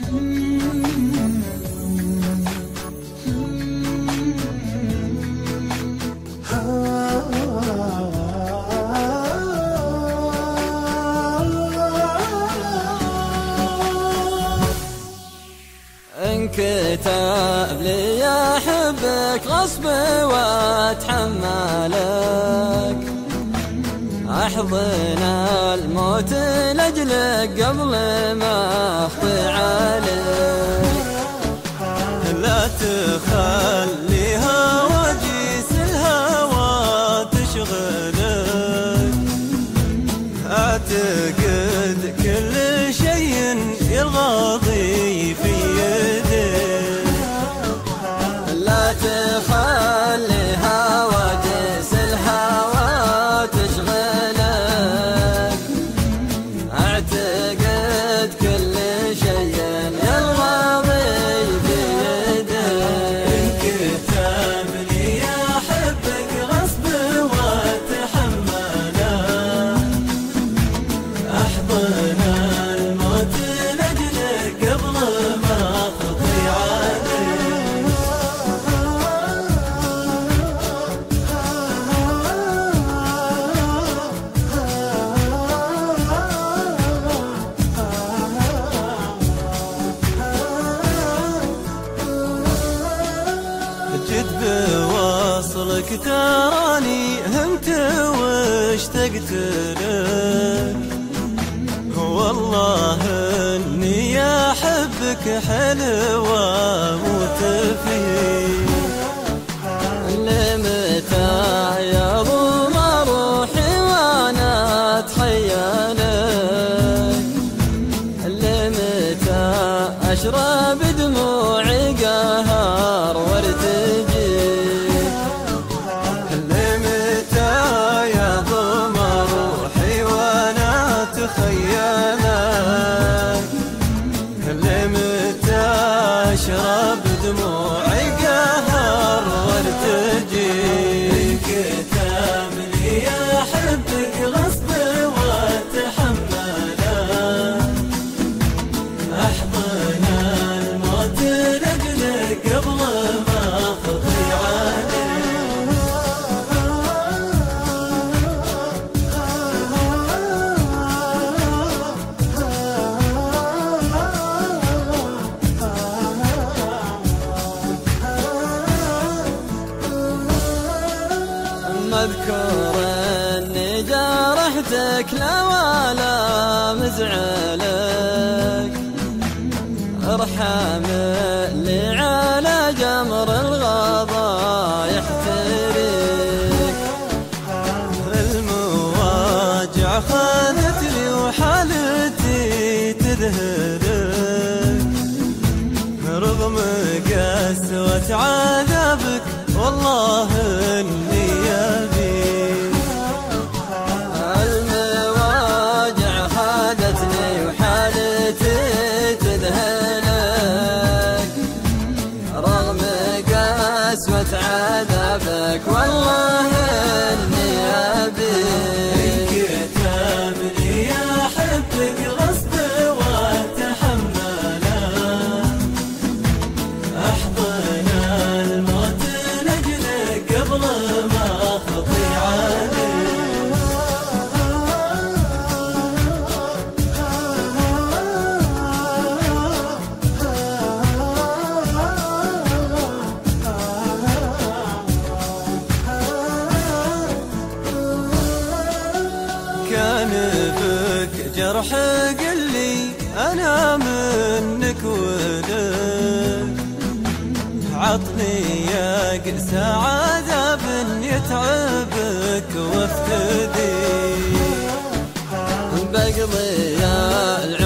انكتب لي احبك غصب واتحملك، احضن الموت لاجلك قبل ما اخطي عليك. لا تخليها وجيس الهوى تشغلك، اعتقد كل شيء يرغضي في يدك. لا تخليها وجيس الهوى تشغلك، اعتقد كل شيء يرغضي في يدك. انكتب لي احبك غصب واتحملك، احضن الموت لاجلك قبل ما اقضي عليك. جد بوصلك تراني همت واشتقت لك، والله اني احبك حلوة موت فيك. لمتى يا ضم روحي وانا اتخيلك، لمتى اشرب دموعي قهر وارتجيك. لمتى يا ضم روحي وانا اتخيلك، لمتى اشرب دموعي قهر وارتجيك. انكتب لي احبك غصب واتحملك، احضن الموت لاجلك قبل ما اقضي عليك. مذكور اني جرحتك لا ولا مزعلك، ارحم اللي على جمر الغضا يحتريك. المواجع خانتني وحالتي تذهلك، رغم قسوة عذابك والله اني ابيك. المواجع خادتني وحالتي تذهلك، رغم قسوة عذابك والله اني ابيك. انكتب لي احبك غصب واتحملك، احضن الموت لاجلك قبل ما اقضي عليك. كان بك جرح قلي انا منك ولك، عطني يا قسى عذاب يتعبك وافتدي. بقضي يا